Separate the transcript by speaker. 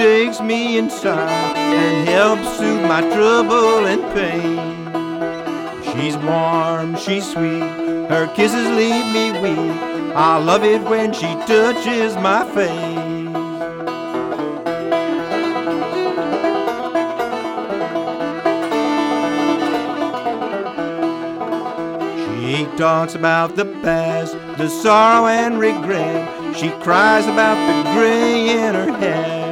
Speaker 1: takes me inside and helps soothe my trouble and pain. She's warm, she's sweet, her kisses leave me weak. I love it when she touches my face. She talks about the past, the sorrow and regret. She cries about the gray in her head.